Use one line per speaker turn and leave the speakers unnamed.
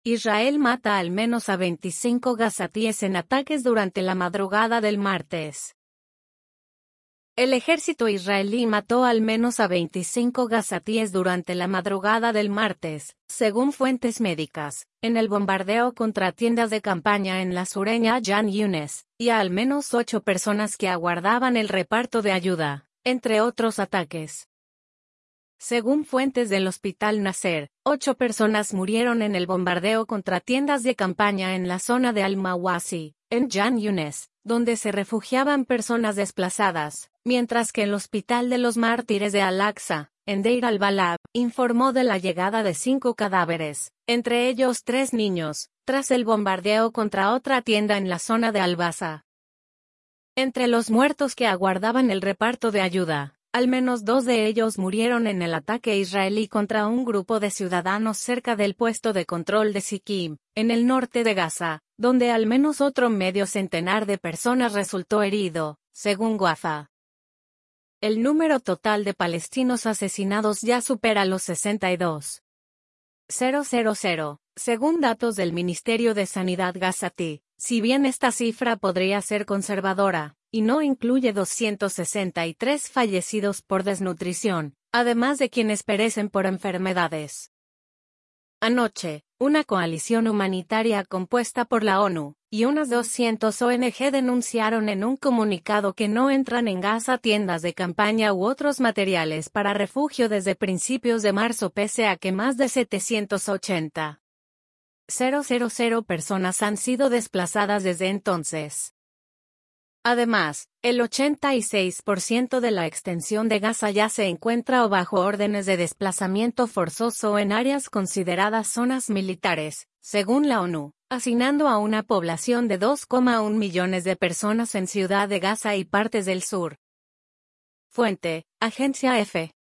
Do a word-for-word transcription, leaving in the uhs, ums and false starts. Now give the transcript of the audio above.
Israel mata al menos a veinticinco gazatíes en ataques durante la madrugada del martes. El ejército israelí mató al menos a veinticinco gazatíes durante la madrugada del martes, según fuentes médicas, en el bombardeo contra tiendas de campaña en la sureña Khan Yunis, y a al menos ocho personas que aguardaban el reparto de ayuda, entre otros ataques. Según fuentes del Hospital Nasser, ocho personas murieron en el bombardeo contra tiendas de campaña en la zona de Al-Mawasi, en Khan Yunis, donde se refugiaban personas desplazadas, mientras que el Hospital de los Mártires de Al-Aqsa, en Deir al-Balab, informó de la llegada de cinco cadáveres, entre ellos tres niños, tras el bombardeo contra otra tienda en la zona de Al-Basa. Entre los muertos que aguardaban el reparto de ayuda, al menos dos de ellos murieron en el ataque israelí contra un grupo de ciudadanos cerca del puesto de control de Siquim, en el norte de Gaza, donde al menos otro medio centenar de personas resultó herido, según Wafa. El número total de palestinos asesinados ya supera los sesenta y dos mil, según datos del Ministerio de Sanidad gazatí, si bien esta cifra podría ser conservadora, y no incluye doscientos sesenta y tres fallecidos por desnutrición, además de quienes perecen por enfermedades. Anoche, una coalición humanitaria compuesta por la ONU y unas doscientas O N G denunciaron en un comunicado que no entran en Gaza tiendas de campaña u otros materiales para refugio desde principios de marzo pese a que más de setecientas ochenta mil personas han sido desplazadas desde entonces. Además, el ochenta y seis por ciento de la extensión de Gaza ya se encuentra o bajo órdenes de desplazamiento forzoso en áreas consideradas zonas militares, según la ONU, asignando a una población de dos coma uno millones de personas en Ciudad de Gaza y partes del sur. Fuente, Agencia F.